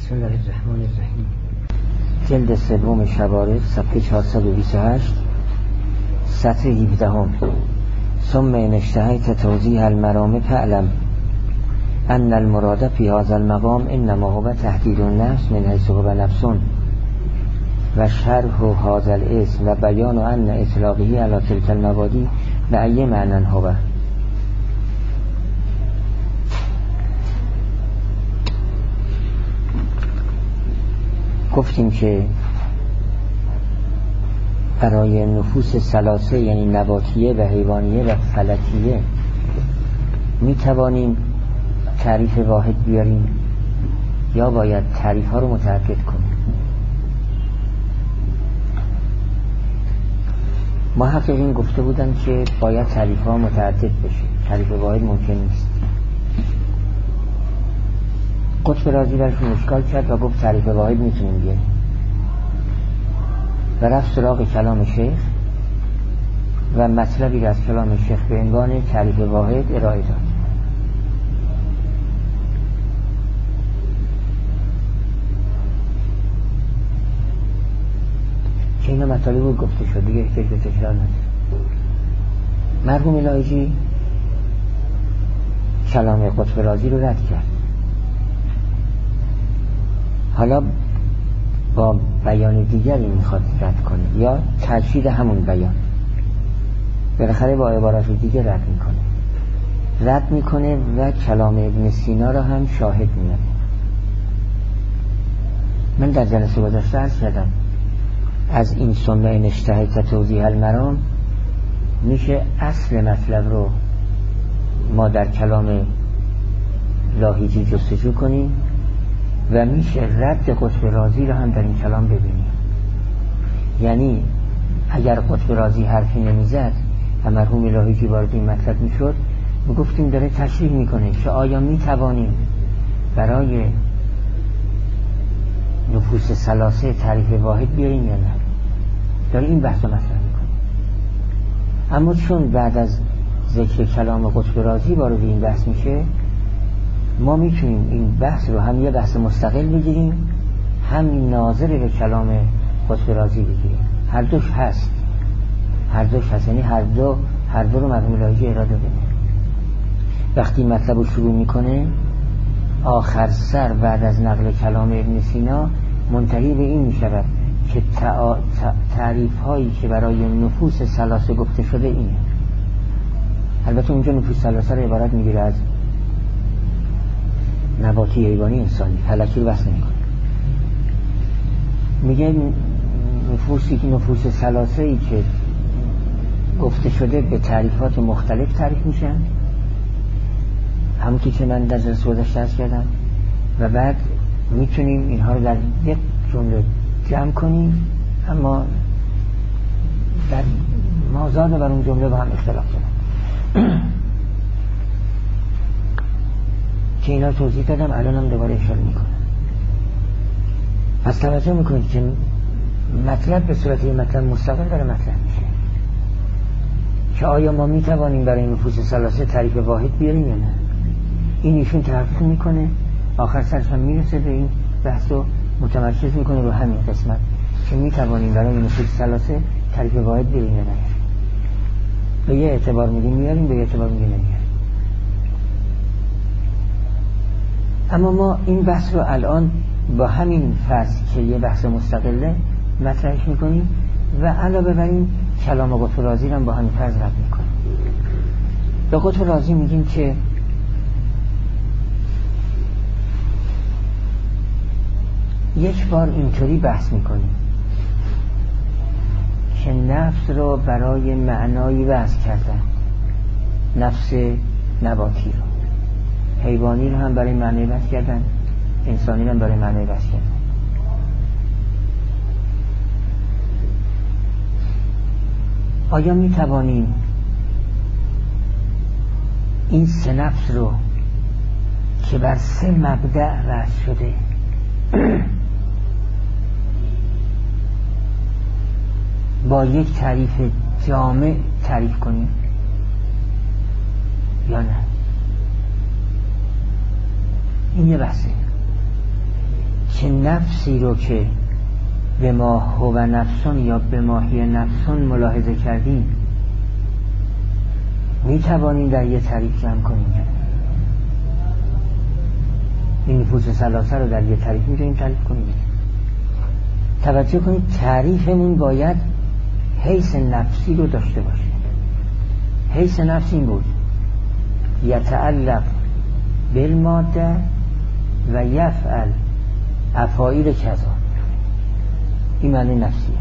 بسم الله الرحمن الرحیم. جلد سوم شوارق صفحه 428 سطر 17. ثم ان اشتهیت توضیح المرام فاعلم ان المراد فی هذا المقام انما هو تحدید النفس من حیث هو نفس و شرح هذا الاسم و بیان ان اطلاقه علی تلک المبادی به ای معنی هو. گفتیم که برای نفوس ثلاثه یعنی نباتیه و حیوانیه و فلکیه می توانیم تعریف واحد بیاریم یا باید تعریف ها رو متعدد کنیم. ما حق این گفته بودن که باید تعریف ها متعدد بشه، تعریف واحد ممکن نیست. قطب رازی برشون اشکال کرد و گفت تعریف واحد میتونیم بیاریم و رفت سراغ کلام شیخ و مطلبی از کلام شیخ به عنوان تعریف واحد ارائه داد که اینا مطالب بود گفته شد، دیگه احتیاج به تکرار نداره. مرحوم الهیجی کلام قطب رازی رو رد کرد، حالا با بیان دیگری میخواد رد کنه یا تجدید همون بیان، بالاخره با عبارات دیگه رد میکنه و کلام ابن سینا را هم شاهد میاره. من در جلسه گذشته عرض کردم از این ثم ان اشتهیت توضیح المرام میشه اصل مطلب رو ما در کلام لاهیجی جستجو کنیم و میشه رد قطب رازی رو هم در این کلام ببینیم. یعنی اگر قطب رازی حرفی نمیزد و مرحوم لاهیجی وارد این مطلب میشد، گفتیم داره تشریح میکنه که آیا میتوانیم برای نفوس ثلاثه تعریف واحد بیاریم یا نه، داره این بحث رو مطرح میکنه. اما چون بعد از ذکر کلام قطب رازی وارد این بحث میشه، ما میتونیم این بحث رو هم یه بحث مستقل بگیریم، هم ناظر به کلام قطب رازی بگیریم. هر دوش هست، یعنی هر دو رو مرحوم الهیجی اراده بده. وقتی مطلب رو شروع میکنه آخر سر بعد از نقل کلام ابن سینا منتهی به این میشود که تعریف هایی که برای نفوس ثلاثه گفته شده اینه. البته اونجا نفوس ثلاثه رو عبارت میگیره از نباتی، حیوانی، انسانی، فلکی رو بحث نمی‌کنه. میگه نفوس ثلاثه ای که گفته شده به تعریفات مختلف تعریف میشن، همونطور که من در جلسه گذشته عرض کردم، و بعد میتونیم اینها رو در یک جمله جمع کنیم، اما در مازاد بر اون جمله با هم اختلاف دارن که اینا توضیح دادم، الان هم دوباره اشاره میکنم. پس توجه میکنید که مطلب به صورت یه مطلب مستقل داره مطرح میشه که آیا ما میتوانیم برای نفوس ثلاثه تعریف واحد بیاریم یا نه. این ایشون تحقیق میکنه، آخر سرش هم میرسه به این بحث و متمرکز میکنه رو همین قسمت که میتوانیم برای نفوس ثلاثه تعریف واحد بیاریم یا نه. به یه اعتبار میگیم میاریم، به یه اعتبار میگیم نمیاریم. اما ما این بحث رو الان با همین فرض که یه بحث مستقله مطرحش میکنیم و علاوه بر این کلام قطب رازی هم با همین فرض رد میکنیم. به قطب رازی میگیم که یک بار اینطوری بحث میکنیم که نفس رو برای معنایی وضع کردن، نفس نباتی رو، حیوانی رو هم برای معنی بحث کردن، انسانی رو هم برای معنی بحث کردن. آیا می توانیم این سه نفس رو که بر سه مبدأ وضع شده با یک تعریف جامع تعریف کنیم یا نه؟ این یه بحثه. که نفسی رو که به ما هو نفسون یا به ماهی نفسون ملاحظه کردیم می توانیم در یه تعریف جمع کنیم. این نفوس ثلاثه رو در یه تعریف میتونیم تعریف کنیم. توجه کنید تعریفمون باید حیث نفسی رو داشته باشه. حیث نفسی این بود یتعلق بالماده و یفعل افعال کذا. این معنی نفسیه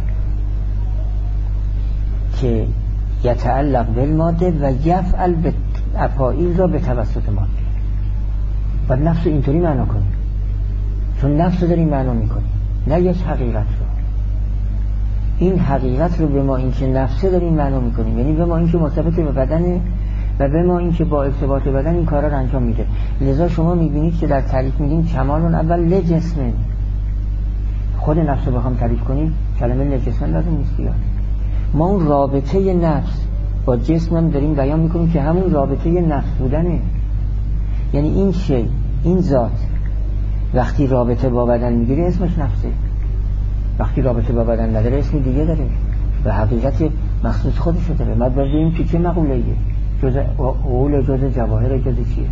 که یتعلق بالماده و یفعل افعال را به توسط ماده. و نفس رو اینطوری معنا کنیم چون نفس رو داریم معنا میکنیم، نه یک حقیقت رو. این حقیقت رو به ما اینکه نفسه داریم معنا میکنیم، یعنی به ما اینکه مرتبط به بدنه و به ما اینکه با ارتباط بدن این کارا رو انجام میده. لذا شما میبینید که در تعریف میگیم کمالون اول لجسمن. خود نفس رو بخوام تعریف کنیم کلمه لجسمن لازم نیست بیاد. ما اون رابطه نفس با جسم هم داریم بیان میکنیم که همون رابطه نفس بودنه. یعنی این شی، این ذات وقتی رابطه با بدن میگیره اسمش نفسه، وقتی رابطه با بدن نداره اسم دیگه داره و حقیقت مخصوص خودش داره. ما باید ببینیم که چه مقوله‌ایه، جز اول، جز جواهر، جز چیه.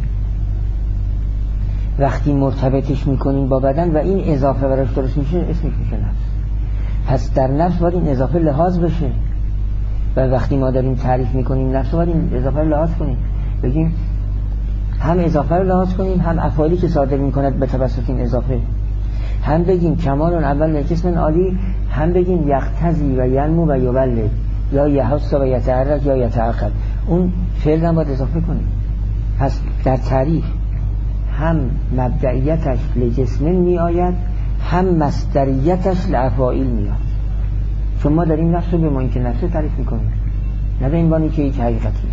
وقتی مرتبطش میکنیم با بدن و این اضافه براش درست میشه اسمش میشه نفس. پس در نفس باید این اضافه لحاظ بشه و وقتی ما داریم تعریف میکنیم نفس باید این اضافه لحاظ کنیم، بگیم هم اضافه رو لحاظ کنیم، هم افعالی که صادر میکند به توسط این اضافه، هم بگیم کمال اول جسم عالی، هم بگیم یقتضی و ینمو و یولد یا یحس و یتحرک یا یتعقل. اون فعل هم باید اضافه کنیم. پس در تعریف هم مبدئیتش لجسم می آید، هم مصدریتش لافعال میاد. چون ما داریم نفس رو به ما اینکه نفس تعریف میکنیم، نه به این بانی که یک حقیقتیه.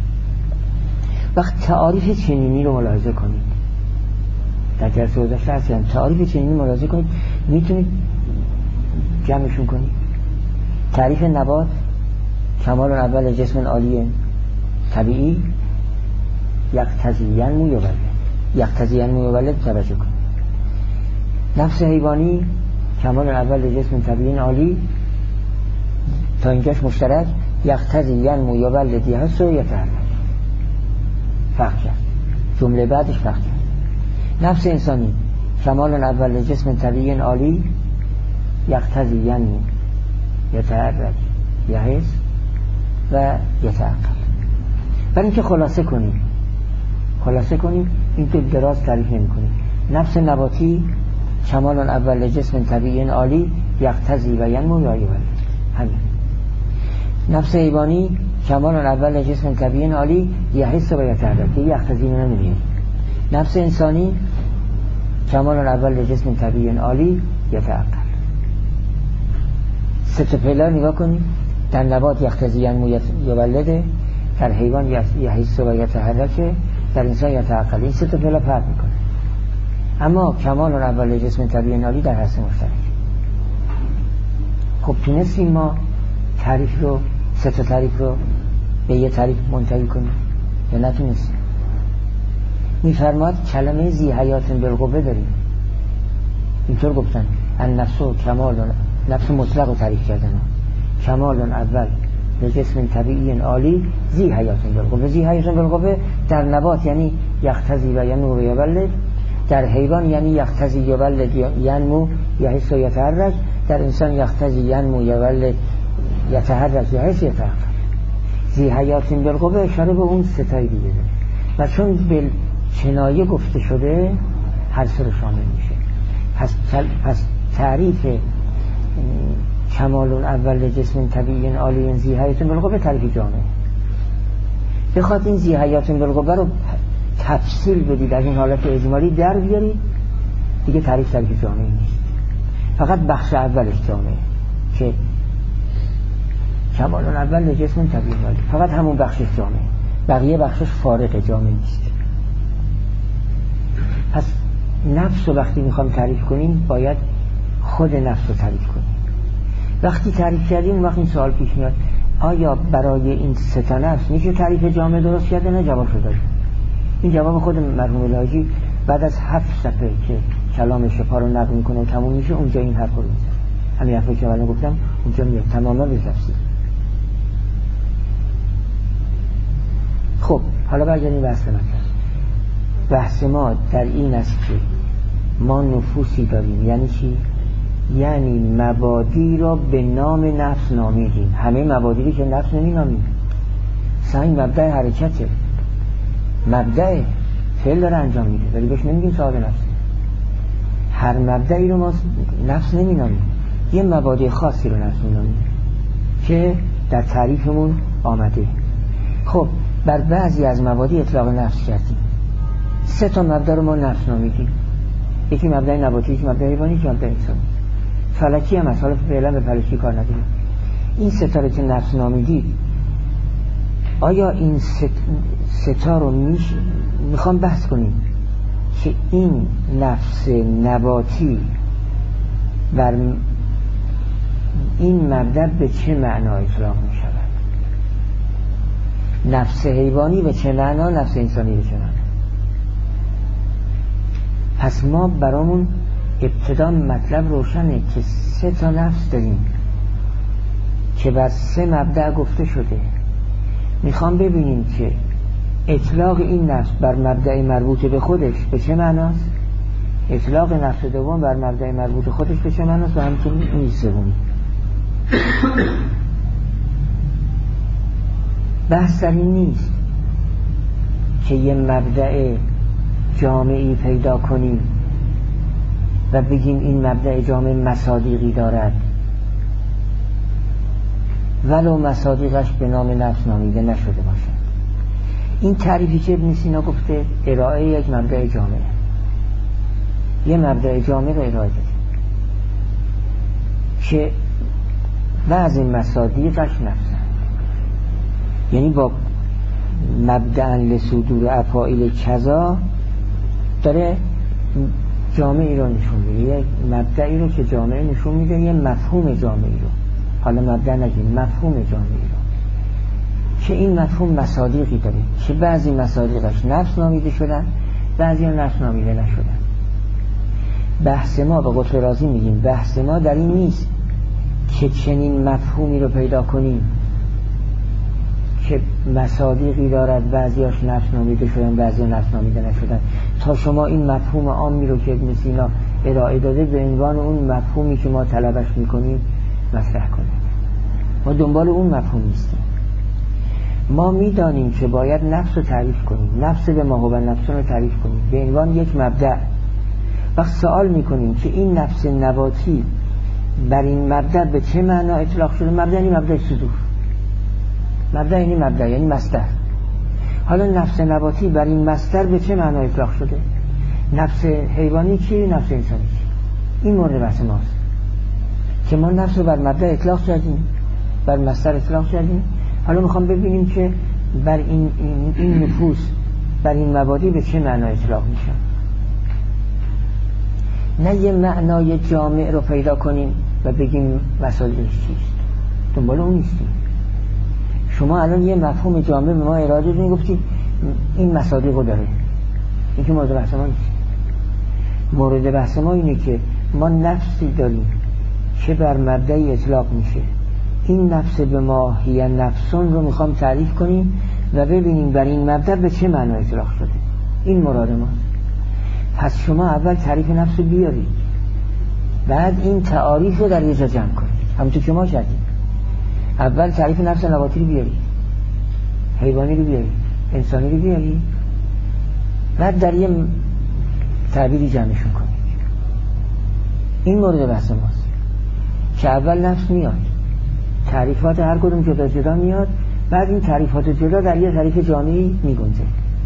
وقت تعاریف چنینی رو ملاحظه کنید، در درس گذشته هستیم تعاریف چنینی ملاحظه کنید، میتونید جمعشون کنید. تعریف نبات کمال اول جسم عالی طبیعی یقتضی ینمو یولد، یقتضی ینمو یولد توجه کنید. نفس حیوانی کمال اول جسم طبیعی عالی تا اینجاش مشترک یقتضی ینمو یولد یحس و یتحرک. فرق کرد، جمله بعدش فرق کرد. نفس انسانی کمال اول جسم طبیعی عالی یقتضی ینمو یتحرک یحس و یتعقل. برای اینکه خلاصه کنیم این که دراز تعریف نمی کنیم. نفس نباتی کمال اول جسم طبیعی عالی یقتضی و ینمو یا یولد، همین. نفس حیوانی کمال اول جسم طبیعی عالی یحس و یتحرک، یقتضی نمیاد. نفس انسانی کمال اول جسم طبیعی عالی یتعقل. سه تا فعلا نگاه کنیم. در نبات یقتضی ینمو یولد، در حیوان یحس و یتحرک، در انسان یتعقل. این سه تا فعلا فرق میکنه. اما کمال اول جسم طبیعی عالی در هسته مشترک. خب تونستیم ما تعریف رو، سه تا تعریف رو به یه تعریف منتهی کنیم یا نتونستیم؟ میفرماد کلمه ذی حیات بالقوه داریم. اینطور گفتن النفس کمال، نفس مطلق رو تعریف کردن. کمال اول به جسم طبیعی عالی ذی حیات بالقوه. ذی حیات بالقوه در نبات یعنی یقتضی و ینمو و یولد، در حیوان یعنی یقتضی یولد ینمو یحس و یتحرک، در انسان یقتضی ینمو یولد یتحرک یحس یتعقل. ذی حیات بالقوه اشاره به اون ستای دیگه داره و چون به کنایه گفته شده هر سه رو شامل میشه. پس تعریف کمال اول جسم طبیعی عالی ذی حیات بالقوه تعریف جامعه. بخواد این ذی حیات بالقوه رو تفصیل بدید، از این حالت اجمالی در بیارید، دیگه تعریف جامعه نیست. فقط بخش اولش جامعه که کمال اول جسم طبیعی عالی، فقط همون بخشش جامعه، بقیه بخشش فارغ جامعه نیست. پس نفس رو وقتی میخوام تعریف کنیم باید خود نفس رو تعریف کنیم. وقتی تعریف کردیم وقتی این سوال پیش میاد آیا برای این سه تا نفس میشه تعریف جامعه درست کرده؟ نه، جواب شده. این جواب خود مرحوم الهاجی بعد از 7 صفحه که کلامش پا رو نقل میکنه و تموم میشه، اونجا این حرف رو میزنه. همین حرفی که اولا گفتم اونجا میاد تماما به تفسیر. خب حالا برگردیم بحث مطلب. بحث ما در این است که ما نفوسی داریم. یعنی چی؟ یعنی مبادی را به نام نفس نامیدیم. همه مبادی که نفس نمینامیم. سنگ مبدأ حرکته، مبدأ فعل داره انجام میده، ولی بهش نمیگیم صاحب نفس. هر مبدأی رو ما نفس نمینامیم، یه مبادی خاصی رو نفس نمینامیم که در تعریفمون آمده. خب بر بعضی از مبادی اطلاق نفس کردیم. 3 تا مبدأ رو ما نفس نامیدیم. یکی مبدأ نباتی، یکی مبدأ حیوانی، یکی مبدأ انسانی. فلکی هم از حالا فعلا به فلکی کار نداریم. این 3 تا رو که نفس نامیدید، آیا این 3 تا رو میخوام بحث کنیم که این نفس نباتی بر این مبدأ به چه معنا اطلاق می شود؟ نفس حیوانی به چه معنا؟ نفس انسانی به چه معنا؟ پس ما برامون ابتدا مطلب روشنه که 3 تا نفس داریم که بر 3 مبدأ گفته شده. میخوام ببینیم که اطلاق این نفس بر مبدأ مربوط به خودش به چه معناست، اطلاق نفس دوم بر مبدأ مربوط به خودش به چه معناست، و همچنین این سومی. بحث در این نیست که یه مبدأ جامعی پیدا کنیم و بگیم این مبدأ جامع مصادیقی دارد، ولو مصادیقش به نام نفس نامیده نشده باشد. این تعریفی که ابن سینا گفته ارائه یک مبدأ جامعه، یه مبدأ جامع رو ارائه داده که بعضی مصادیقش نفسن، یعنی با مبدأ لصدور افاعیل کذا داره جامعی رو نشون میده، یه مبدأی رو که جامعه نشون میده، یه مفهوم جامعی رو، حالا مبدأ نگیم، مفهوم جامعی رو، که این مفهوم مصادیقی داره که بعضی مصادیقش نفس نامیده شدن، بعضی ها نفس نامیده نشدن. بحث ما به قطب رازی میگیم بحث ما در این نیست که چنین مفهومی رو پیدا کنیم که مصادیقی دارد، بعضیاش نفس نامیده شدن، بعضی نفس نامیده نشدن، تا شما این مفهوم عامی رو که ابن سینا ارائه داده به عنوان اون مفهومی که ما طلبش میکنیم مطرح کنیم. ما دنبال اون مفهوم نیستیم. ما میدانیم که باید نفس رو تعریف کنیم، نفس به ما و نفس رو تعریف کنیم به عنوان یک مبدأ. وقت سوال میکنیم که این نفس نباتی بر این مبدأ به چه معنا اطلاق شده؟ مبدأ یعنی مبدأ صدور، مبدأ یعنی مبدأ یعنی مصدر. حالا نفس نباتی بر این مصدر به چه معنا اطلاق شده؟ نفس حیوانی چی؟ نفس انسانی چی؟ این مورد بحث ماست که ما نفس رو بر مبدأ اطلاق کردیم، بر مصدر اطلاق کردیم. حالا میخوام ببینیم که بر این نفوس بر این مبادی به چه معنا اطلاق میشن. نه یه معنای جامع رو پیدا کنیم و بگیم مصادیقش چیست، دنبال اون نیستیم. شما الان یه مفهوم جامع به ما ارائه دادین، گفتید این مصادیق رو داره، این که مورد بحث ما نیست. مورد بحث ما اینه که ما نفسی داریم که بر مبدأی اطلاق میشه. این نفس به ما هی نفسون رو میخوام تعریف کنیم و ببینیم بر این مبدأ به چه معنا اطلاق شده. این مراد ماست. پس شما اول تعریف نفس رو بیارید، بعد این تعاریف رو در یه جا جمع کنید، همونطور که ما کردیم. اول تعریف نفس نباتی رو بیارید، حیوانی رو بیارید، انسانی رو بیارید، بعد در یه تعبیری جمعشون کنید. این مورد بحث ماست که اول نفس میاد، تعریفات هر کدوم جدا جدا میاد، بعد این تعریفات جدا در یه تعریف جامعی میگنجه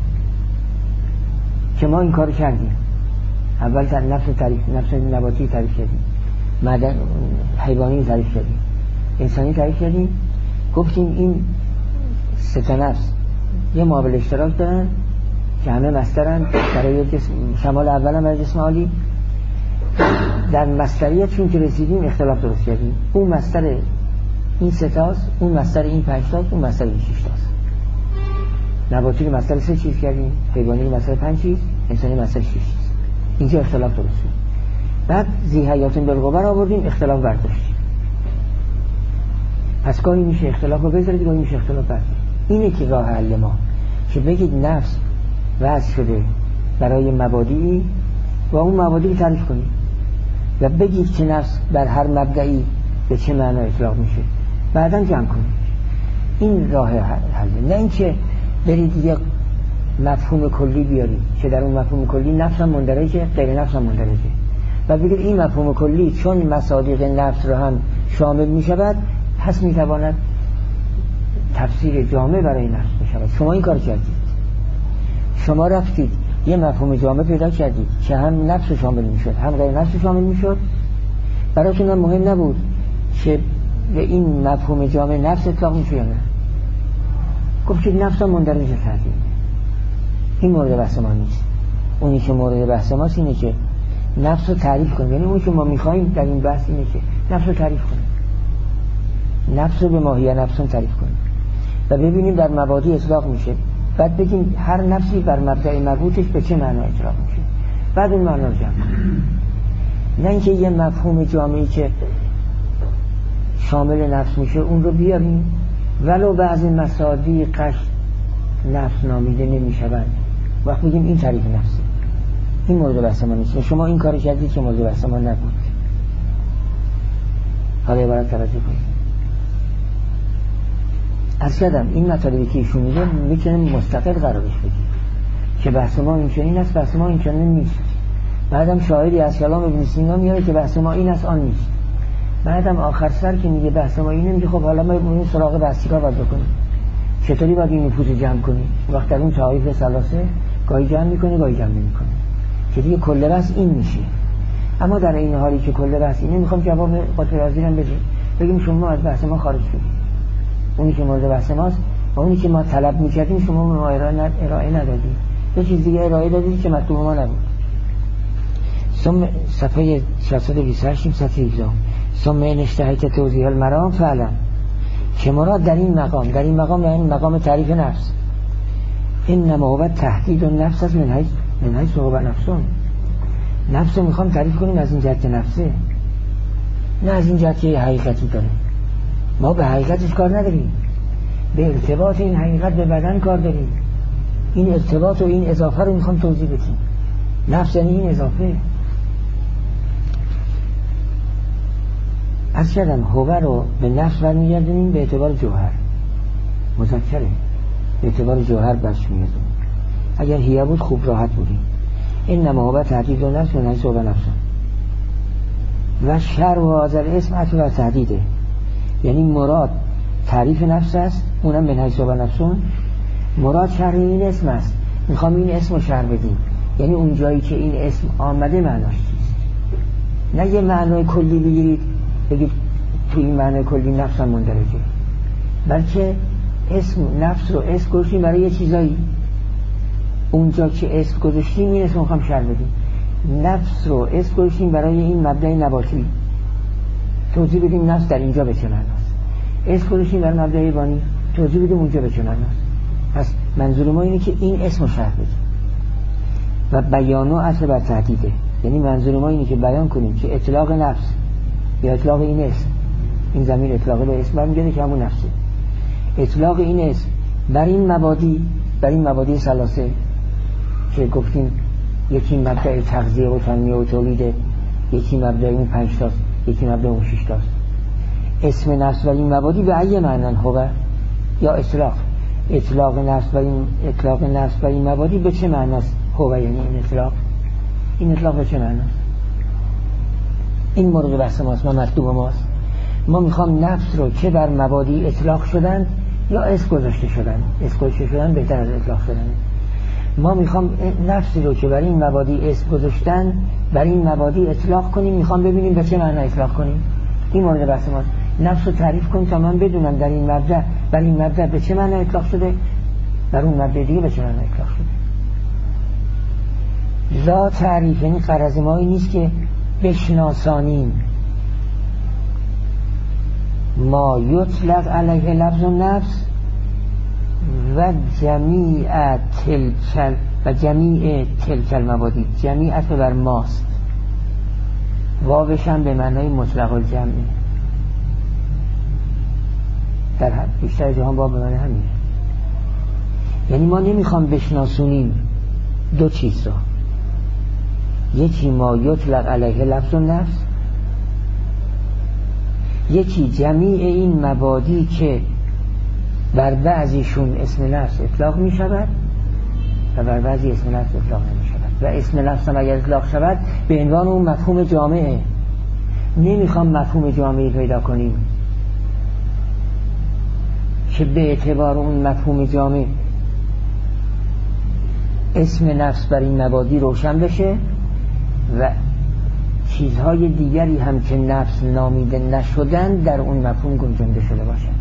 که ما این کار کردیم. اول نفس نباتی تعریف کردیم، معدن حیوانی تعریف کردیم، انسانی تعریف کردیم، گفتیم این 3 تا نفس یه معامل اشتراک دارن که همه مصدرن برای جسم، شمال اول هم برای جسم عالی. در مصدریت چون که رسیدیم اختلاف درست کردیم، اون مصدر این 3 تاست، اون مصدر این 5 تاست، اون مصدر این 6 تاست. نباتی رو مصدر 3 چیز کردیم، حیوانی رو مصدر 5 چیز، انسانی مصدر 6 چیز. اینجا اختلاف درست شد. بعد ذی حیات بالقوه آوردیم، اختلاف برداشتیم. پس گاهی میشه اختلاف رو بذارید، گاهی میشه اختلاف برداشت. اینه که راه حل ما، که بگید نفس وضع شده برای مبادی و اون مبادی رو تعریف کنید و بگید که نفس بر هر مبدعی به چه معنا اطلاق میشه، بعداً جمع کنید. این راه حل، نه اینکه برید یک مفهوم کلی بیارید که در اون مفهوم کلی نفس هم مندرجه، غیر نفس هم مندرجه، و بگید این مفهوم کلی چون مصادیق نفس رو هم شامل میشود پس میتواند تفسیر جامع برای نفس بشود. شما این کار کردید، شما رفتید یه مفهوم جامع پیدا کردید که هم نفس شامل میشد هم غیر نفس شامل میشد. براتون هم مهم نبود که به این مفهوم جامع نفس اطلاق میشه یا نه، گفتید نفس هم مندرج کردید. این مورد بحث ما نیست. اونی که مورد بحث ماست اینه که نفس رو تعریف کنیم. یعنی اون که ما میخواییم در این بحث اینه که نفس رو تعریف کنیم، نفس رو به ماهیت نفس رو تعریف کنیم و ببینیم در مبادی اطلاق میشه، بعد بگیم هر نفسی بر مبدأ مربوطش به چه معنا اطلاق میشه، بعد اون معنا رو جمع کنیم. نه اینکه یه مفهوم جامعی که شامل نفس میشه اون رو بیاریم ولو بعضی مصادیقش نفس نامیده نمیشوند، وقت بگیم این تعریف نفسه. این مورد بحث ما نیست. شما این کار کردید که مورد بحث ما نبود. حالا عبارت توجه کنید. از کردم این مطالبی که ایشون میگه میتونیم مستقل قرارش بدید که بحث ما این چنین است، بحث ما این چنین نیست. بعدم شاهدی از کلام ابن سینا میاره که بحث ما این است آن نیست. بعدم آخر سر که میگه بحث ما اینه، میگه خب حالا ما بریم سراغ بحثی کار باید بکنیم، چطوری باید این نفوذ جمع کنیم. وقت در اون تعاریف ثلاثه گاهی جمع میکنه گاهی جمع نمیکنه که دیگه کل بحث این میشه. اما در این حالی که کل بحث اینه، میخوام جواب قاطع رازیرم بدیم، بگیم شما از بحث ما خارج شدید. اونی که مورد بحث ماست و اونی که ما طلب میکردیم شما ما ارائه ندادید، یه چیز دیگه ارائه دادید که مطلوب ما نبود. صفحه 628 صفحه 17. ثم ان اشتهیت توضیح المرام فعلا که مراد در این مقام یعنی مقام تعریف نفس، انما هو تحدید النفس از من حیث هو نفسون. نفس رو میخوام تعریف کنیم از این جهت نفسه، نه از این جهت که حقیقتی داره. ما به حقیقتش کار نداریم، به ارتباط این حقیقت به بدن کار داریم. این ارتباط و این اضافه رو میخوام توضیح بدیم. نفس یعنی این اضافه. از کردم هوه رو به نفس برمیگردونیم به اعتبار جوهر، مذکره، به اعتبار جوهر برش میگردونیم. اگر هیه بود خوب راحت بودیم. انما هوه تحدید و نفس و نفس و نفس و شر و آزر اسم عطف و تحدیده، یعنی مراد تعریف نفس است، اونم من حیث و نفسون. مراد شرح این اسم است، میخوام این اسم رو شرح بدیم، یعنی اون جایی که این اسم آمده معناش چیست. نه یه معنای کلی بگیرید بگید تو این معنای کلی نفس هم مندرجه، بلکه اسم نفس رو اسم گذاشتیم برای یه چیزایی، اونجا که اسم گذاشتیم این اسم رو میخوام شرح بدیم. نفس رو اسم گذاشتیم برای این مبدأ نباتی، توضیح بدیم نفس در اینجا به چه معناست. اسم گذاشتیم برای مبدأ حیوانی، توضیح بدیم اونجا به چه معناست. پس منظور ما اینه که این اسم رو شرح بدیم و بیان و اصل بر تحدیده، یعنی منظور ما اینه که بیان کنیم که اطلاق نفس یا اطلاق این اسم، این ضمیر اطلاق به اسم برمیگرده که همون نفسه، اطلاق این اسم بر این مبادی ثلاثه که گفتیم یکی مبدأ تغذیه و تنمیه و تولیده، یکی مبدأ اون 5 تاست، یکی مبدأ اون 6 تاست. اسم نفس و این مبادی به ای معنی هو یا اطلاق نفس و این مبادی به چه معنی است هو، یعنی این اطلاق به چه معنی است. این مورد بحث ماست، ما مطلوب ماست. ما میخوام نفس رو که بر مبادی اطلاق شدن یا اسم گذاشته شدن بهتر از اطلاق شدن. ما میخوام نفسی رو که بر این مبادی اسم گذاشتن بر این مبادی اطلاق کنیم، میخوام ببینیم به چه معنی اطلاق کنیم. این مورد بحث ماست. نفس رو تعریف کنیم تا من بدونم در این مبدأ بر این مبدأ به چه معنی اطلاق شده، در اون مبدأ دیگه به چه معنی اطلاق شده. لا تعریف، یعنی غرض ما این نیست که بشناسانیم ما یطلق علیه لفظ و نفس و جمیع تلک المبادی. جمیع عطف بر ماست، واوش هم به معنای مطلق الجمعی، در بیشتر جهان واو به معنی همینه. یعنی ما نمیخوام بشناسونیم دو چیز را، یکی ما یطلق علیه لفظ النفس، یکی جمیع این مبادی که بر بعضیشون اسم نفس اطلاق می شود و بر بعضی اسم نفس اطلاق نمی شود. و اسم نفس هم اگر اطلاق شود به عنوان اون مفهوم جامعه. نمیخوام مفهوم جامعی پیدا کنیم که به اعتبار اون مفهوم جامع اسم نفس بر این مبادی روشن بشه و چیزهای دیگری هم که نفس نامیده نشدن در اون مفهوم گنجانده شده باشن.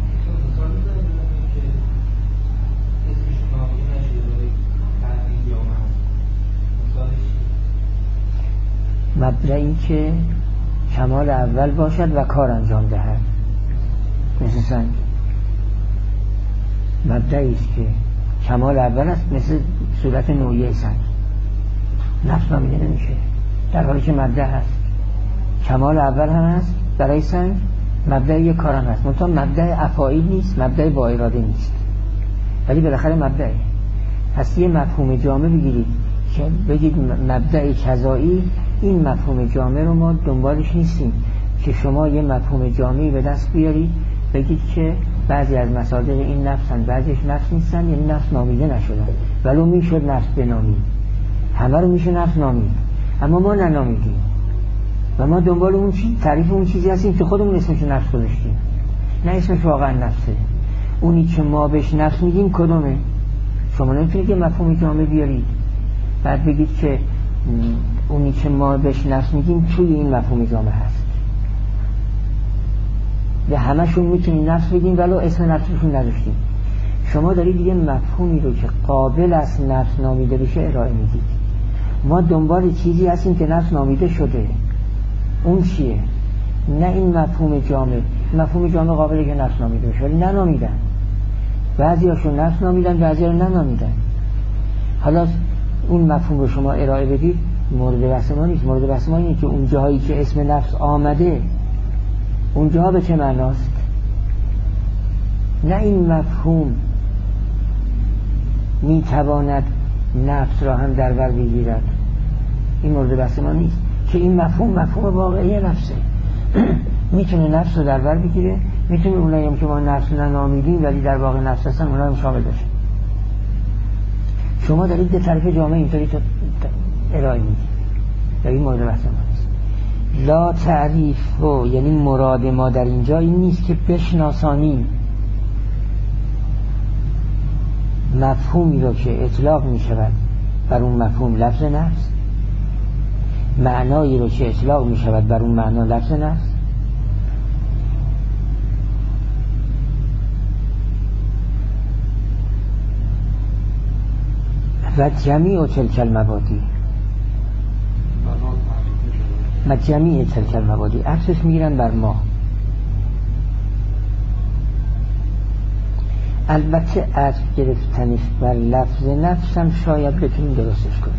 مبدئی که کمال اول باشد و کار انجام دهد، مثل سنگ. مبدئی است که کمال اول است، مثل صورت نوعی سنگ، نفس نامیده نمیشه در حالی که مبدأ هست. کمال اول هم هست برای سنگ، مبدأ یک کار هم هست، منتها مبدأ افعالی نیست، مبدأ با اراده نیست، ولی بالاخره مبدأه. پس یه مفهوم جامع بگیرید که بگید مبدأ کذایی، این مفهوم جامع رو ما دنبالش نیستیم که شما یه مفهوم جامعی به دست بیارید بگید که بعضی از مصادر این نفسن بعضیش نفس نیستن، یعنی نفس نامیده نشدن، ولو میشد نفس بنامید، همه رو میشه نفس نامید، اما ما ننامیدیم و ما دنبال اون تعریف اون چیزی هستیم که خودمون اسمش نفس گذاشتیم، نه اسمش واقعا نفسه. اونی که ما بهش نفس میگیم کدومه؟ شما نمیتونید که مفهوم جامع بیارید بعد بگید که اونی که ما بهش نفس میگیم توی این مفهوم جامع هست. به همشون میتونید نفس بگیم ولو اسم نفسشون نداشتیم. شما دارید یه مفهومی رو که قابل است نفس نامیده بشه ارائه میدید. ما دنبال چیزی هستیم که نفس نامیده شده. اون چیه؟ نه این مفهوم جامع. مفهوم جامع قابله که نفس نامیده بشه ولی ننامیدن. بعضی هاشون نفس نامیدن، بعضی ها ننامیدن. حالا اون مفهوم رو شما ارائه بدید مورد بحث ما نیست. مورد بحث ما اینه که اون جاهایی که اسم نفس آمده اونجاها به چه معناست؟ نه این مفهوم میتواند نفس را هم در بر بگیرد، این مورد بحث ما نیست که این مفهوم واقعی نفسه. میتونه نفس رو در بر بگیره، میتونه اونایی هم که ما نفس ننامیدیم ولی در واقع نفس هستن اونها هم شامل بشه. شما دارید به طرف جامعه اینطوری ارائه میدید، این مورد بحث ما نیست. لا تعریف و یعنی مراد ما در اینجا این نیست که بشناسانیم مفهومی رو که اطلاق می شود بر اون مفهوم لفظ نفس، معنایی رو که اطلاق می شود بر اون معنا لفظ نفس، و جمیع تلک المبادی و جمیع تلک المبادی عکسش میگیرن بر ما. البته عطف گرفتنش بر لفظ نفس هم شاید بتونیم درستش کنیم.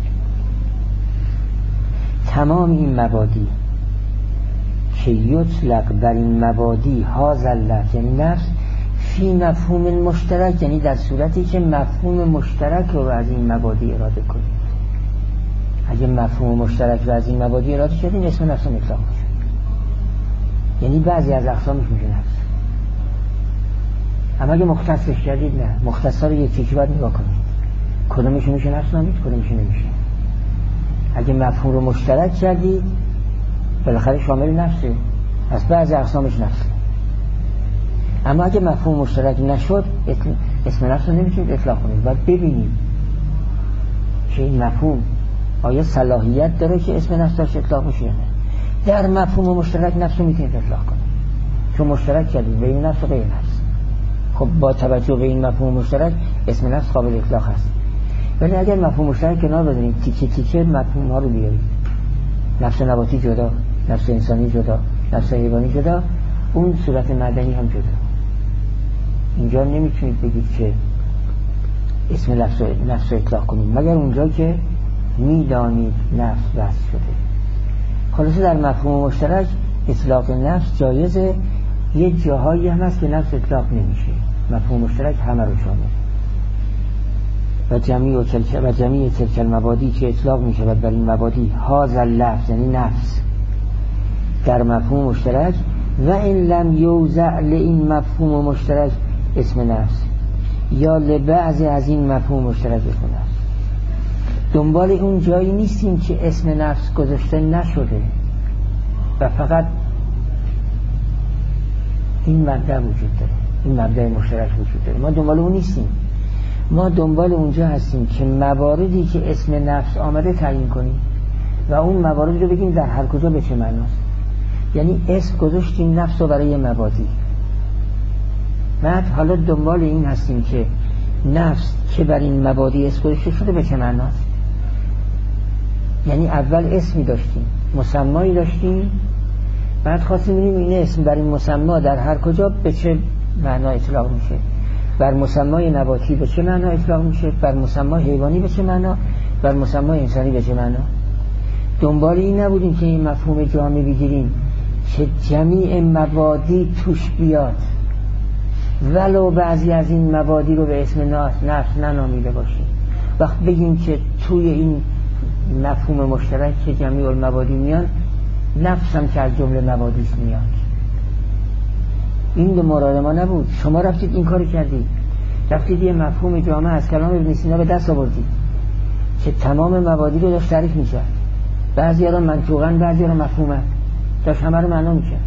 تمام این مبادی که یطلق بر این مبادی هذا اللفظ یعنی نفس فی مفهوم مشترک، یعنی در صورتی که مفهوم مشترک رو از این مبادی اراده کنیم. اگه مفهوم مشترک رو از این مبادی اراده کردیم اسم نفس مطلق میشه، یعنی بعضی از اقسامش میشه نفس. اما اگه مختصش کردید نه، مختصا رو یکی یکی باید نگاه کنید کدومش میشه نفس نامید کدومش نمیشه. اگه مفهوم رو مشترک کردید بالاخره شامل نفسه، پس بعضی اقسامش نفسه. اما اگه مفهوم مشترک نشد اسم نفس رو نمیتونید اطلاق کنید، باید ببینید که این مفهوم آیا صلاحیت داره که اسم نفس داشت اطلاق میشه یا نه. در مفهوم مشترک نفس رو میتونید اطلاق کنید چون مشترک کردید بین نفس و غیر نفس. خب با توجه به این مفهوم مشترک اسم نفس قابل اطلاق هست. ولی اگر مفهوم مشترک کنار بذاریم تیکه تیکه مفهوم ها رو بیارید، نفس نباتی جدا، نفس انسانی جدا، نفس حیوانی جدا، اون صورت معدنی هم جدا. اینجا نمیتونید بگید که اسم نفس رو اطلاق کنید مگر اونجا که میدانید نفس بحث شده. خلاصه در مفهوم مشترک اطلاق نفس جایزه. یه جاهایی هم هست که نفس اطلاق نمیشه. مفهوم مشترک همه رو شامل و جمیع تلک المبادی که اطلاق میشه و بر این مبادی هذا اللفظ یعنی نفس در مفهوم مشترک و این لم یوزع لین مفهوم مشترک اسم نفس یا لبعض از این مفهوم مشترک اسم نفس. دنبال اون جایی نیستیم که اسم نفس گذاشته نشده و فقط این مبدأ وجود داره، این مبدأ مشترک وجود داره. ما دنبال اون نیستیم. ما دنبال اونجا هستیم که مواردی که اسم نفس آمده تعیین کنیم و اون موارد رو بگیم در هر کجا به چه معناست. یعنی اسم گذاشتیم نفس رو برای مبادی. بعد حالا دنبال این هستیم که نفس که بر این مبادی اسم گذاشته شده به چه معناست. یعنی اول اسمی داشتیم، مسمایی داشتیم، بعد خواستیم ببینیم این اسم بر این مسما در هر کجا به چه معنا اطلاق میشه. بر مسمای نباتی به چه معنا اطلاق میشه، بر مسمای حیوانی به چه معنا، بر مسمای انسانی به چه معنا. دنبال این نبودیم که این مفهوم جامع بگیریم که جمیع مبادی توش بیاد ولو بعضی از این مبادی رو به اسم نفس ننامیده باشیم. وقت بگیم که توی این مفهوم مشترک که جمیع المبادی میان، نفس هم که از جمله مبادیش میاد. این به مراد ما نبود. شما رفتید این کار کردید، رفتید یه مفهوم جامع از کلام ابن سینا به دست آوردید که تمام مبادی رو داشت تعریف میشه. بعضی ها رو منطوقاً، بعضی ها رو مفهوماً، داشت همه رو معنا میشه.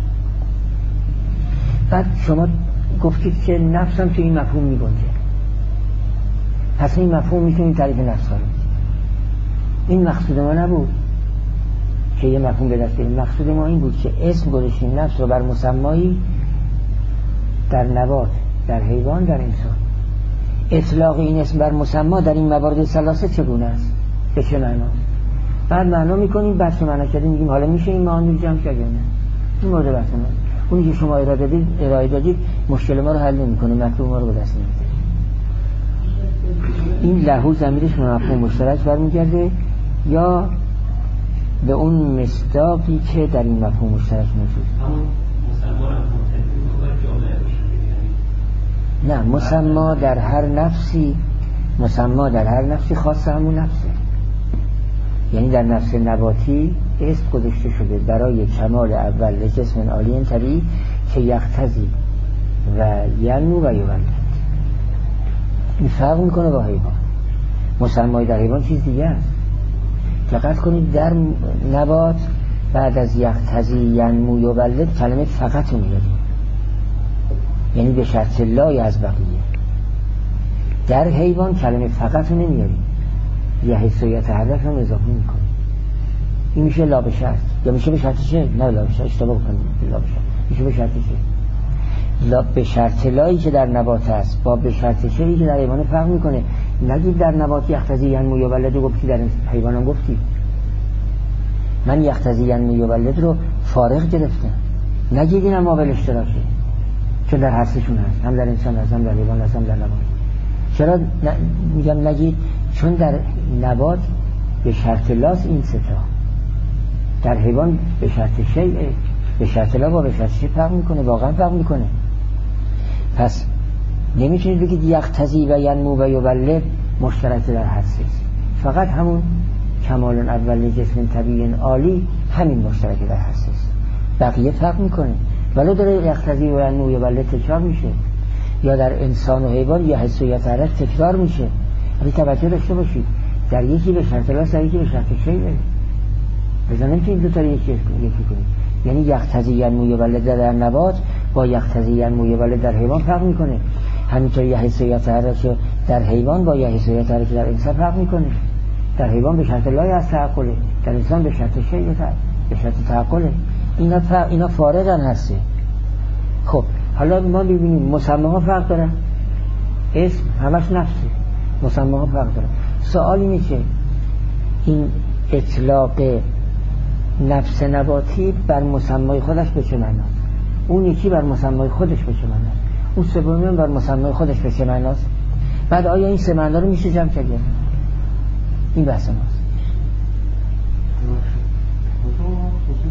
بعد شما گفتید که نفس هم تو این مفهوم میگنجه، پس این مفهوم میتونید تعریف نفس کنید. این مقصود ما نبود که یه مفهوم به دست بیاریم. مقصود ما این بود که اسم گذاشتیم نفس رو بر مسمایی در نبات، در حیوان، در انسان. اطلاق این اسم بر مسما در این موارد ثلاثه چگونه است، به چه معناست. بعد معنا میکنیم، بعد که معنا کردیم میگیم حالا میشه این معانی رو جمع کرد یا نه. این مورد بحث ما. اونی که شما ارائه دادید مشکل ما رو حل نمیکنه، مطلوب ما رو به دست نمیاره. این لهو ضمیرش به مفهوم مشترک برمیگرده یا به اون مصداقی که در این مفهوم مشترک موجود. نه، مسما در هر نفسی خاص همون نفسه. یعنی در نفس نباتی اسم گذاشته شده برای کمال اول لجسم عالی طبیعی که یختزی و ینمو و یولد. این فرق میکنه با حیوان. مسمای در حیوان چیز دیگه است. دقت کنید در نبات بعد از یختزی ینمو یولد کلمه فقط رو میاریم، یعنی به شرط لای از بقیه. در حیوان کلمه فقط رو نمیاریم، یه حسیت حرف هم اضافه میکنیم. این میشه لا به شرط، یا میشه به شرط چه؟ نه لا به شرط، اشتباه بکنیم. لا به شرط میشه به شرط چه؟ لا به شرط لایی که در نبات هست با به شرط چه‌ای که در حیوان فرق میکنه. نگید در نبات یختزی ینمو یولد گفتی، در حیوان هم گفتی. من یختزی ینمو یولد رو فارغ گرفتم، نگید این هم مابل اشتراکه، چون در هر سه‌شون هست، هم در انسان هست، هم در حیوان هست، هم در نبات. چرا میگم نگید؟ چون در نبات به شرط لاس این ستا، در حیوان به شرط شیء. به شرط لا با به شرط شیء فرق میکنه، واقعا فرق میکنه. پس نمیتونید بگید یختزی و ینمو و یولد مشترک در هر سه. فقط همون کمال اول جسم طبیعی عالی همین مشترک در هر سه. بقیه فرق میکنه، ولو داره یختزی و ینمو و یولد تکرار میشه، یا در انسان و حیوان یا حس و یا تعرف تکرار میشه. ولی توجه داشته باشید، در یکی به شرط لاس، در یکی به شرط شیء. بزن نمیتونید دو تا یکی کنید. یعنی یختزی ینمو یولد در نبات با یختزی ینمو یولد در حیوان فرق میکنه. همینطور یه حس و یا تعرف در حیوان با یه حس و یا تعرف در انسان فرق میکنه. در حیوان به شرط لای از تعقله، در انسان به شرط شیء، به شرط تعقله. اینا فارغن هسته. خب حالا ما ببینیم مسماها فرق دارن، اسم همش نفسه، مسماها فرق دارن. سوال اینه که این اطلاق نفس نباتی بر مسمای خودش به چه معناست؟ اون یکی بر مسمای خودش به چه معناست؟ اون سومی بر مسمای خودش به چه معناست؟ بعد آیا این سه معنا رو میشه جمع کرد؟ این بحث ماست.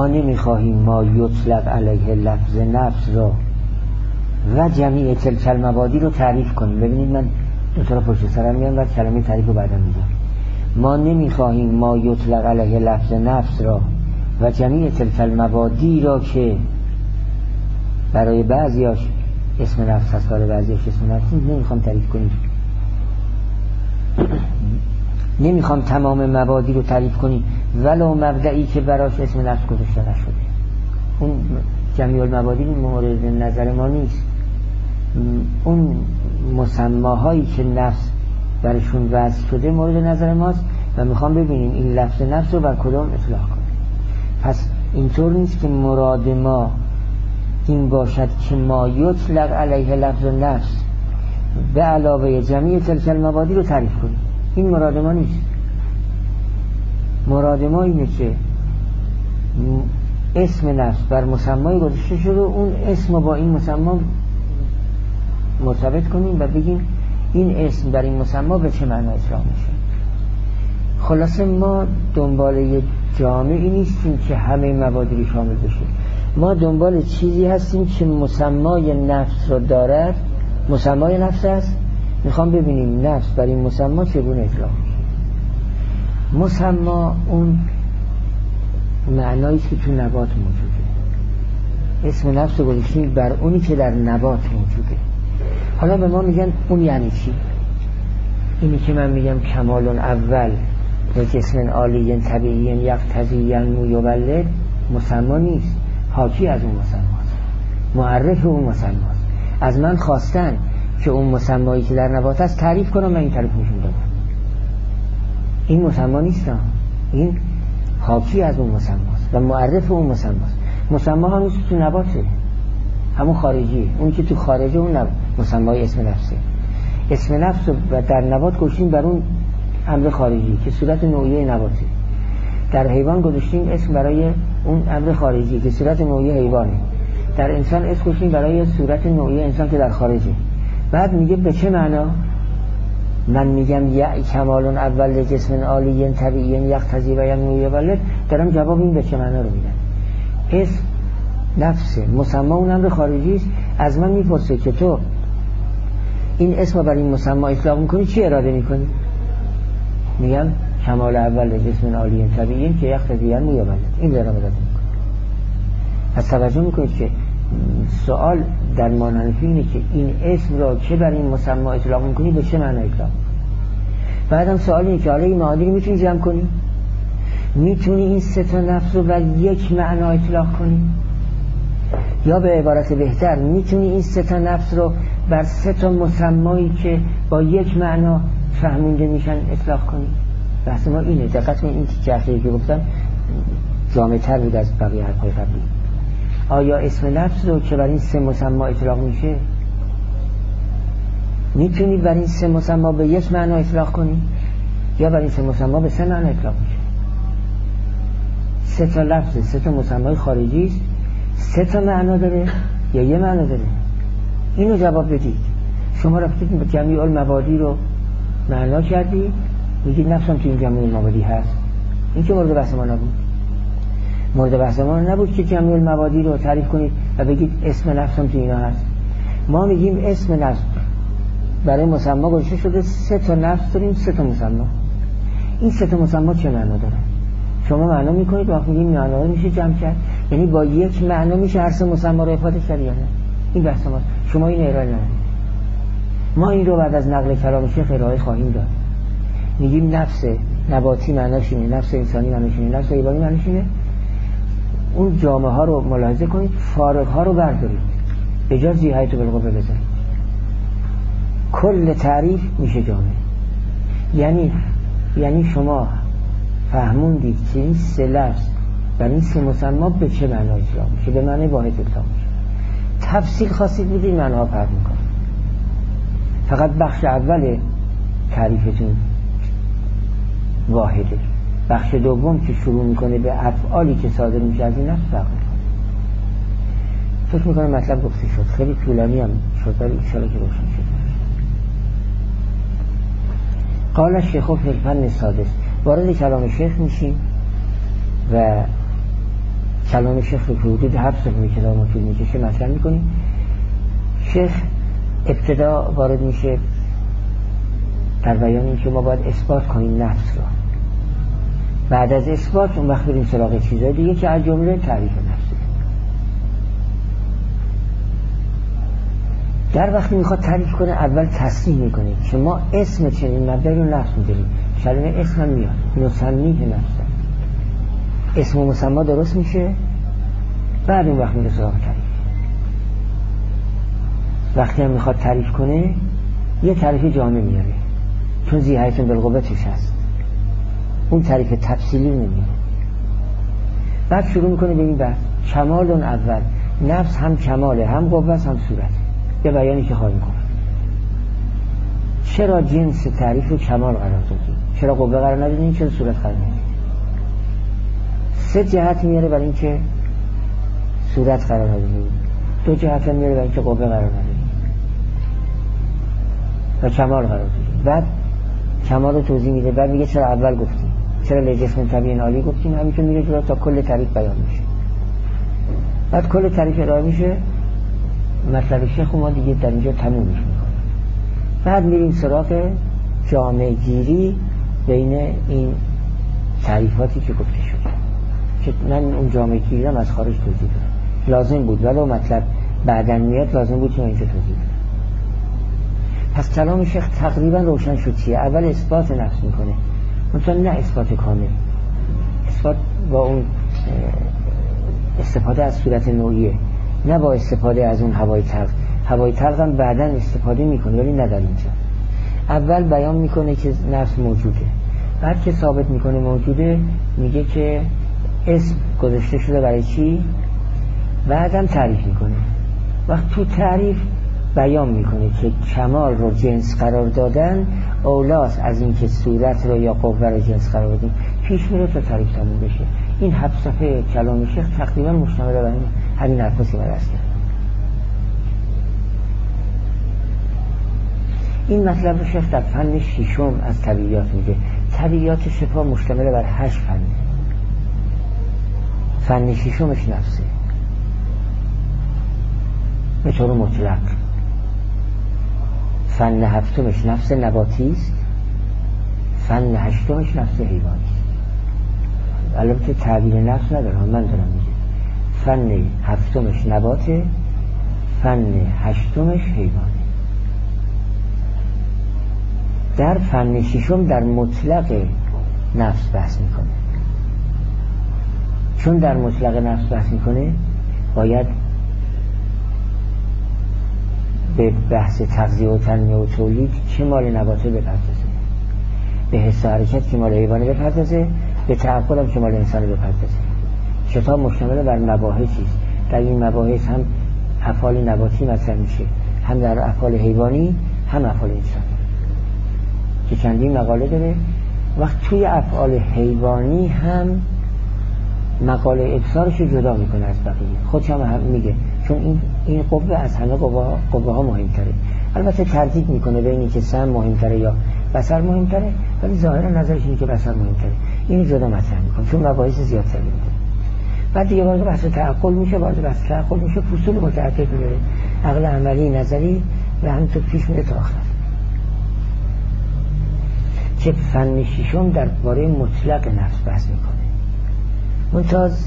نمیخواهیم ما یطلق علیه لفظ نفس را و جمیع تلک المبادی رو تعریف کنیم. ببینید من دو تا پشت سرم میام و کلمه تعریف رو بعدم میگم. ما نمیخواهیم ما یطلق علیه لفظ نفس را و جمیع تلک المبادی را که برای بعضیاش اسم نفس هست، برای بعضیاش اسم نفس نمیخوام تعریف کنیم. نمیخوام تمام مبادی رو تعریف کنیم ولو مبدعی که براش اسم نفس گذاشته نشده. اون جمیع المبادی مورد نظر ما نیست. اون مسماهایی که نفس برشون وضع شده مورد نظر ماست و میخوام ببینیم این لفظ نفس رو بر کدام اطلاق کنیم. پس اینطور نیست که مراد ما این باشد که ما یطلق علیه لفظ نفس به علاوه جمیع تلک المبادی رو تعریف کنیم. این مراد ما نیست. مراد ما اینه که اسم نفس بر مسمای گذاشته شده، اون اسم رو با این مسما مرتبط کنیم و بگیم این اسم در این مسما به چه معنا اطلاق میشه. خلاصه ما دنبال یک جامعی نیستیم که همه مبادی شامل بشه. ما دنبال چیزی هستیم که مسمای نفس رو دارد. مسمای نفس است، میخوام ببینیم نفس بر این مسما چگونه اطلاق میشه. مسما اون معنایی که تو نبات موجوده. اسم نفس رو گذاشتیم بر اونی که در نبات موجوده. حالا به ما میگن اون یعنی چی؟ اینی که من میگم کمال اول و جسم عالی طبیعی یقتضی ینمو یولد مسما نیست، حاکی از اون مسماست، معرف اون مسماست. از من خواستن که اون مسمایی که در نبات است تعریف کنم، من این تعریف نشون دادم. این مسما نیست، این حاکی از اون مسماست و معرف اون مسماست. مسما هم نیست تو نباته، همون خارجیه. اون که تو خارجه اون مسمای اسم نفسه. اسم نفس و در نبات گذاشتیم بر اون امر خارجی که صورت نوعیه نباته. در حیوان گذاشتیم اسم برای اون امر خارجی که صورت نوعیه حیوانه. در انسان اسم گذاشتیم برای صورت نوعیه انسان که در خارجه. بعد میگه به چه معنا؟ من میگم یا کمال اول جسم عالی طبیعی یقتضی و ینمو یولد، دارم جواب این به چه معنا رو میدم. اسم نفس مسما اون امر خارجی است. از من میپرسه که تو این اسم بر این مسما اطلاق میکنی، چی اراده میکنی؟ میگم کمال اول جسم عالی طبیعی که یقتضی و ینمو یولد. این دارم اراده میکنم. پس توجه میکنید که سوال در مانحنفی اینه که این اسم را که بر این مسما اطلاق میکنی به چه معنا اطلاق؟ بعدم سوال اینه که حالا این معادی رو میتونی جمع کنی؟ میتونی این سه تا نفس رو بر یک معنا اطلاق کنی؟ یا به عبارت بهتر میتونی این سه تا نفس رو بر سه تا مسمایی که با یک معنا فهمونده میشن اطلاق کنی؟ بحث ما اینه. دقت کنید این جهتی که گفتم جامع تر بود از بقیه حرفای قبلی. آیا اسم نفس رو که بر این سه مسما اطلاق میشه میتونی بر این سه مسما به یک معنا اطلاق کنی یا بر این سه مسما به سه معنا اطلاق میشه؟ سه تا لفظ، سه تا مسمای خارجی است، سه تا معنا داره یا یه معنا داره؟ اینو جواب بدید. شما رفتید جمیع المبادی رو معنا کردی، میگید نفسم تو این جمیع المبادی هست. این که مورد بحث ما نبود. مورد بحث ما نبود که جمیع المبادی رو تعریف کنید و بگید اسم نفسم تو اینا هست. ما میگیم اسم نفس برای مسما گذاشته شده، سه تا نفس داریم، سه تا مسما. این سه تا مسما چه معنا داره؟ شما معنا میکنید، وقتی میگیم معنا رو میشه جمع کرد، یعنی با یک معنا میشه هر سه مسما رو افاده کرد یا نه؟ این بحث ماست. شما این ارائه ندید. ما این رو بعد از نقل کلام شیخ ارائه خواهیم داد. میگیم نفس نباتی معناش اینه، نفس انسانی معناش اینه، نفس حیوانی معناش اینه. اون جامعه ها رو ملاحظه کنید، فارغ ها رو بردارید، به جا زیهایت و بالقوه بزنید، کل تعریف میشه جامعه. یعنی شما فهموندید که این سه لفظ بر این سه مسما به چه معنا اطلاق میشه، به معنی واحد اطلاق میشه. تفصیل خواستید بدید معناها فرق میکنه. فقط بخش اول تعریفتون واحده، بخش دوم که شروع میکنه به افعالی که صادر میشه از این نفس فرق میکنه. فکر میکنم مطلب گفته شد. خیلی طولانی هم شد ولی انشاءالله که روشن شد. قال الشیخ فی الفن السادس. وارد کلام شیخ میشیم و کلام شیخ رو حدود 7 صفحه کتاب ما طول میکشه مطرح میکنیم. شیخ ابتدا وارد میشه در بیان این که ما باید اثبات کنیم نفس رو. بعد از اثبات اون وقت بریم سراغ چیزهای دیگه که از جمله تعریف نفسه. در وقتی میخواد تعریف کنه اول تصریح میکنه که ما اسم چنین مبدأ رو نفس میداریم. کلمه اسم هم میاد، نسمیه نفس. اسم و مسما درست میشه، بعد اون وقت میره سراغ تعریف. وقتی هم میخواد تعریف کنه یه تعریف جامع میاره، چون ذی‌حیاتون بالقوه توش هست، اون تعریف تفصیلی نمیاره. بعد شروع میکنه به این بحث کمال اول، نفس هم کماله هم قوه هم صورت، یه بیانی که خواهیم کنه. چرا جنس تعریف رو کمال قرار دادیم؟ چرا قوه قرار ندادیم؟ چرا صورت قرار ندادیم؟ 3 جهت میاره برای اینکه صورت قرار ندادیم، 2 جهت میاره برای اینکه قوه قرار ندادیم و کمال قرار دادیم. بعد کمال رو توضیح میده، بعد میگه چرا اول گفتیم، چرا لجسم طبیعی عالی گفتیم، همینطور میره جلو تا کل تعریف بیان میشه. بعد کل تعریف ارائه میشه، مطلب شیخ ما دیگه در اینجا تمومش میکنه. بعد میریم سراغ جامع گیری بین این تعریفاتی که گفته شده، که من اون جامع گیری هم از خارج توضیح دادم، لازم بود ولو مطلب بعدن میاد لازم بود که من اینجا توضیح بدم. پس کلام شیخ تقریبا روشن شد چیه. اول اثبات نفس میکنه، منتها نه اثبات کامل، اثبات با اون استفاده از صورت نوعیه، نه با استفاده از اون هوای تلخ. هوای تلخ هم بعداً استفاده میکنه ولی نه در اینجا. اول بیان میکنه که نفس موجوده، بعد که ثابت میکنه موجوده میگه که اسم گذاشته شده برای چی، بعدم تعریف میکنه. وقت تو تعریف بیان میکنه که کمال رو جنس قرار دادن اولاست از این که صورت رو یا قوه رو جنس قرار بدیم. پیش میره تا تعریف تموم بشه. این 7 صفحه کلام شیخ تقریبا مشتمل بر همین حرفاست که من عرض کردم. این مطلب رو شیخ در فن 6 از طبیعیات میگه. طبیعیات شفا مشتمل بر 8 فن. فن 6 نفسه به طور مطلق. فن 7 نفس نباتی است، فن 8 نفس حیوانی است. البته تعبیر نفس ندارم، من دارم میگم فن 7 نباته، فن 8 حیوانی. در فن 6 در مطلق نفس بحث میکنه. چون در مطلق نفس بحث میکنه باید به بحث تغذیه و تنمیه و تولید که مال نباته بپردازه، به حس و حرکت که مال حیوانه بپردازه، به تعقل هم که مال انسانه بپردازه. کتاب مشتمل بر مباحثی است. در این مباحث هم افعال نباتی مطرح میشه، هم در افعال حیوانی هم افعال انسانی که چندین مقاله داره. وقت توی افعال حیوانی هم مقاله ابصارش جدا میکنه از بقیه، خودش هم میگه چون این قوه از همه قوه ها مهمتره. البته تردید میکنه بین اینکه سمع مهمتره یا بصر مهمتره، ولی ظاهرا نظرش اینه که بصر مهمتره. اینو جدا مطرح میکنه چون مباحث زیادتری میده. بعد دیگه وارد بحث تعقل میشه، وارد بحث تعقل میشه، فصول متعدد میاره، عقل عملی، نظری و همینطور پیش میره تا آخر. که فن 6 درباره مطلق نفس بحث میکنه. ممتاز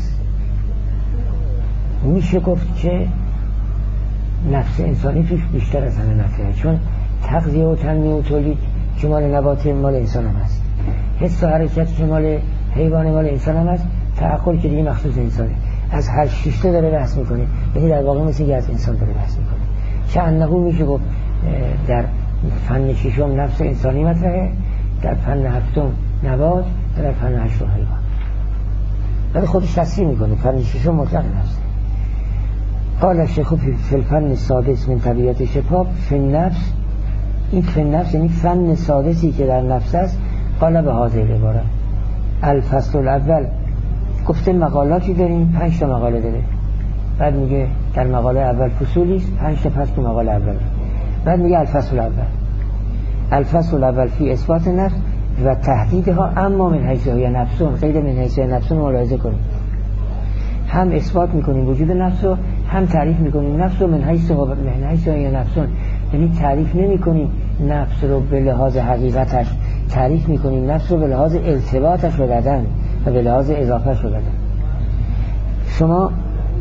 میشه گفت که نفس انسانی توش بیشتر از همه مطرحه، چون تغذیه و تنمیه و تولید که مال نبات مال انسان هم هست، حس و حرکت که مال حیوان مال انسان هم هست، تعقل که دیگه مخصوص انسانه. از هر 6 تا داره بحث میکنه، یعنی در واقع مثل که از انسان داره بحث میکنه. که انهو میشه گفت در فن 6 نفس انسانی مطرحه، در فن 7 نبات و در فن 8 حیوان. ولی خودش تصریح میکنه فن 6 مطلق نفسه. قال الشیخ فی الفن السادس من طبیعت شفا فی النفس. این فی النفس یعنی فن سادسی که در نفس است. قال به هذه العباره الفصل الاول. گفته مقالاتی داریم، 5 تا مقاله داره. بعد میگه در مقاله اول فصولی است، 5 تا فصل تو مقاله اول. بعد میگه الفصل الاول. الفصل الاول فی اثبات نفس و تهدیدها، اما من حیث هی نفسون غیر من حیث نفسون ملاحظه کنید. هم اثبات میکنیم وجود نفس رو، هم تعریف میکنیم نفس رو من حیث یا نفسون، یعنی تعریف نمیکنیم نفس رو به لحاظ حقیقتش، تعریف میکنیم نفس رو به لحاظ ارتباطش به بدن و به لحاظ اضافهش به بدن. شما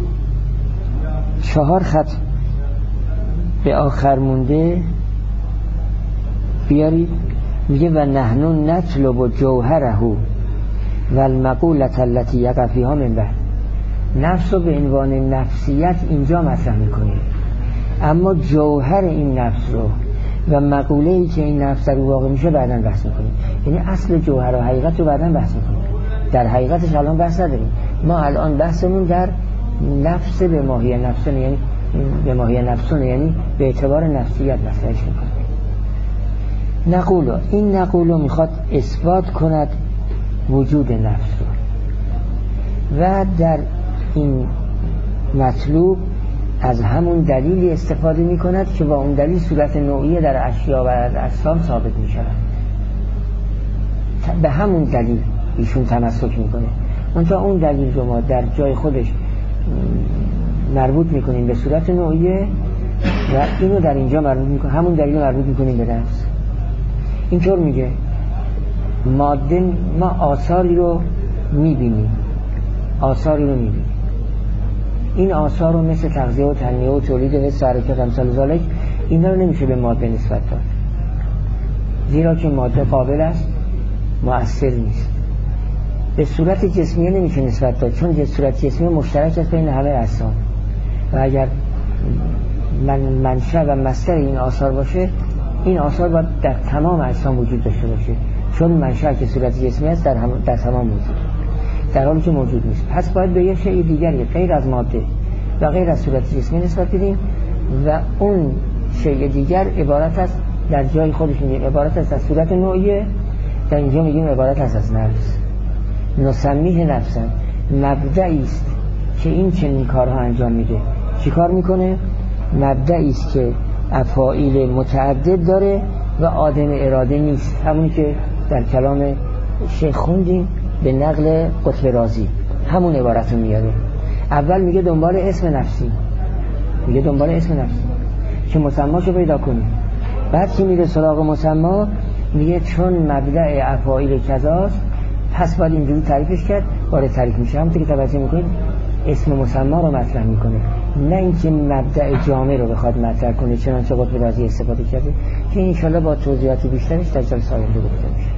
4 خط به آخر مونده بیارید، میگه و نحن نطلب جوهره و المقولة التي یقع فیها من بعد. نفس رو به عنوان نفسیت اینجا مطرح میکنیم، اما جوهر این نفس رو و مقوله‌ای که این نفس در واقع میشه بعداً بحث میکنیم. یعنی اصل جوهر و حقیقت رو بعداً بحث میکنیم، در حقیقتش الان بحث نداریم. ما الان بحثمون در نفس به ماهی نفسونه، یعنی به ماهی نفسونه، یعنی به اعتبار نفسیت مطرحش میکنیم. نقولو، این نقولو میخواد اثبات کند وجود نفس رو و در این مطلوب از همون دلیلی استفاده میکند که با اون دلیل صورت نوعیه در اشیا و اجسام ثابت میشود. به همون دلیل ایشون تمسک میکنه. منتها اون دلیل رو ما در جای خودش مربوط میکنیم به صورت نوعیه و اینو در اینجا مربوط میکنیم، همون دلیل رو مربوط میکنیم به نفس. اینطور میگه ماده، ما آثاری رو میبینیم، آثاری رو میبینیم، این آثار رو مثل تغذیه و تنمیه و تولید و حس و حرکت امثال ذالک، اینا رو نمیشه به ماده نسبت داد، زیرا که ماده قابل است مؤثر نیست. به صورت جسمیه نمیشه نسبت داد، چون صورت جسمیه مشترک است بین همه اجسام و اگر منشأ و مصدر این آثار باشه، این آثار باید در تمام اجسام وجود داشته باشه، چون منشأ که صورت جسمی است در تمام موجود، در حالی که موجود نیست. پس باید به یه شیء دیگری غیر از ماده و غیر از صورت جسمی نسبت بدیم و اون شیء دیگر عبارت است، در جای خودش میگیم عبارت است از صورت نوعیه، در اینجا میگیم عبارت است از نفس. نسمیه نفسن، مبدعی است که این چنین کارها انجام میده. چی کار میکنه؟ مبدعی است که افاعیل متعدد داره و آدم اراده نیست، همونی که در کلام شیخ خوندیم به نقل قطب رازی، همون عبارت رو میاره. اول میگه دنبال اسم نفسی، میگه دنبال اسم نفسی که مسماشو پیدا کنیم. بعد که میره سراغ مسما میگه چون مبدع افاعیل کذاست پس باید اینجوری تعریفش کرد، وارد تعریف میشه. همونطور که توجه میکنید اسم مسما رو مطرح میکنه، نه اینکه مبدع جامع رو بخواد مطرح کنه، چنانچه قطب رازی استفاده کرده که انشالله با توضیحات بیشترش در جلسه آینده گفته میشه.